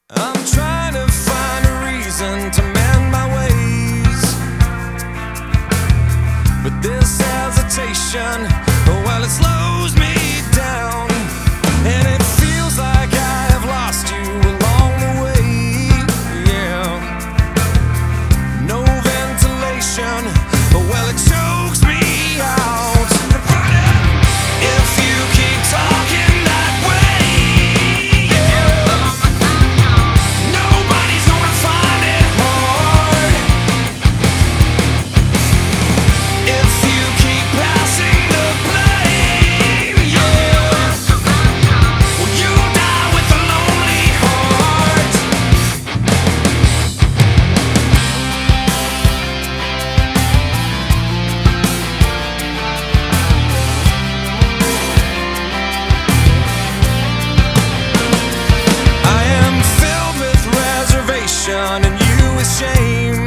I'm trying to find a reason to mend my ways, but this hesitation, well, it slows me down, and it feels like I have lost you along the way. Yeah, no ventilation, well, it chokes me out. If you keep talking that way, nobody's gonna find it hard. If you keep passing the blame, well, you'll die with a lonely heart. I am filled with reservation and you with shame,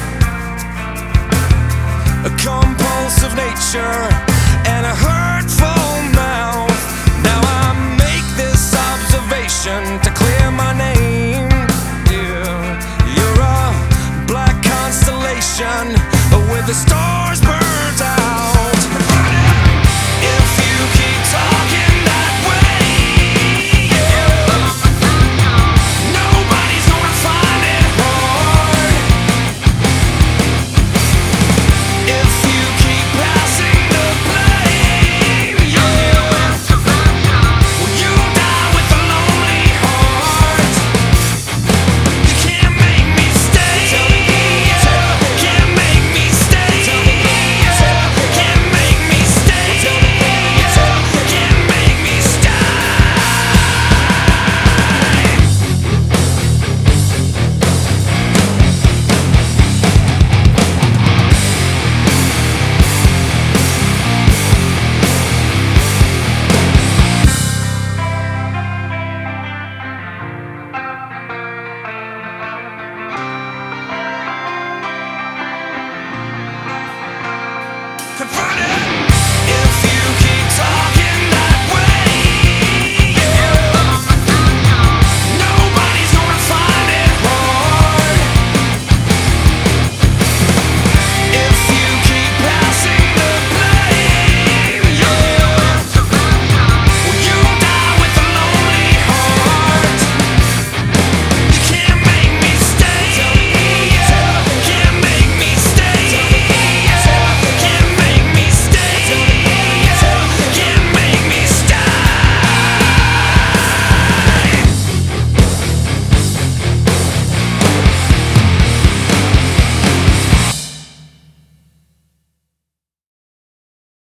a compulsive nature and a hurtful mouth. Now I make this observation to clear my name. Yeah, you're a black constellation with the stars burning